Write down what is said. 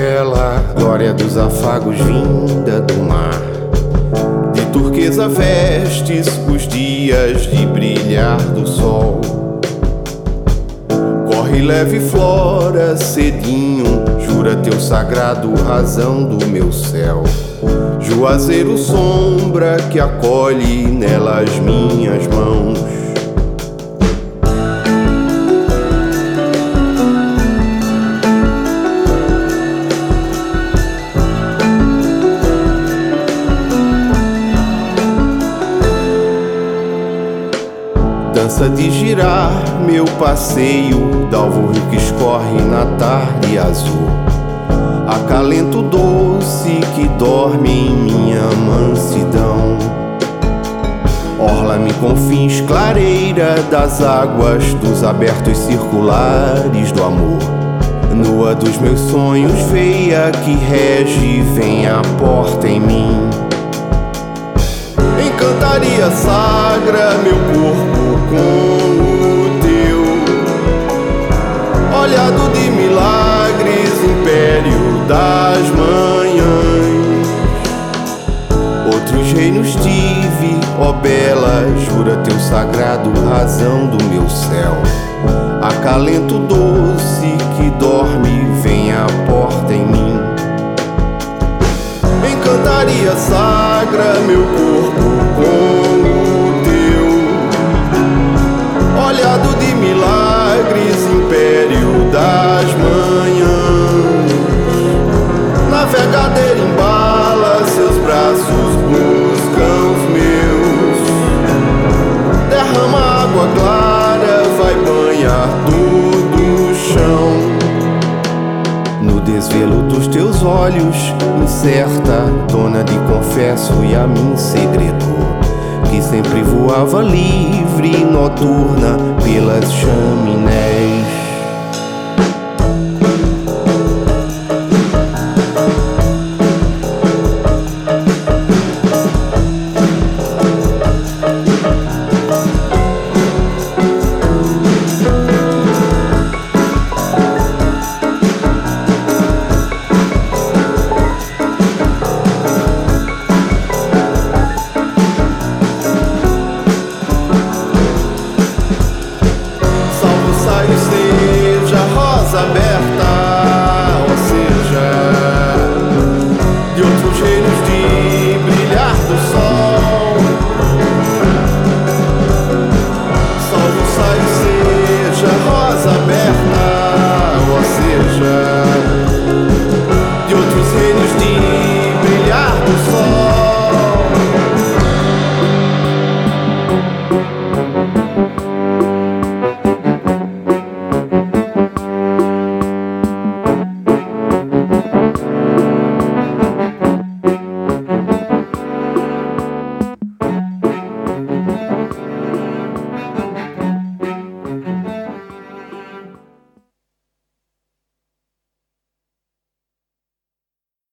bela, glória dos afagos vinda do mar. De turquesa vestes os dias de brilhar do sol. Corre leve flora, cedinho, jura teu sagrado razão do meu céu. Juazeiro sombra que acolhe nela as minhas mãos. Dança de girar meu passeio, dalvo rio que escorre na tarde azul. Acalento doce que dorme em minha mansidão. Orla-me confins, clareira das águas, dos abertos circulares do amor. Nua dos meus sonhos, veia que rege, vem à porta em mim. Encantaria sagra meu corpo com o teu, olhado de milagres, império das manhãs. Outros reinos tive, ó bela, jura teu sagrado razão do meu céu. Acalento doce que dorme, vem à porta em mim. Encantaria sagra meu corpo com o teu, olhado de milagres, império das manhãs. Navegadeira embala, seus braços buscam os meus. Derrama água clara, vai banhar todo o chão. No desvelo dos teus olhos, incerta, dona de confesso e a mim segredo, que sempre voava livre, noturna, pelas chaminés.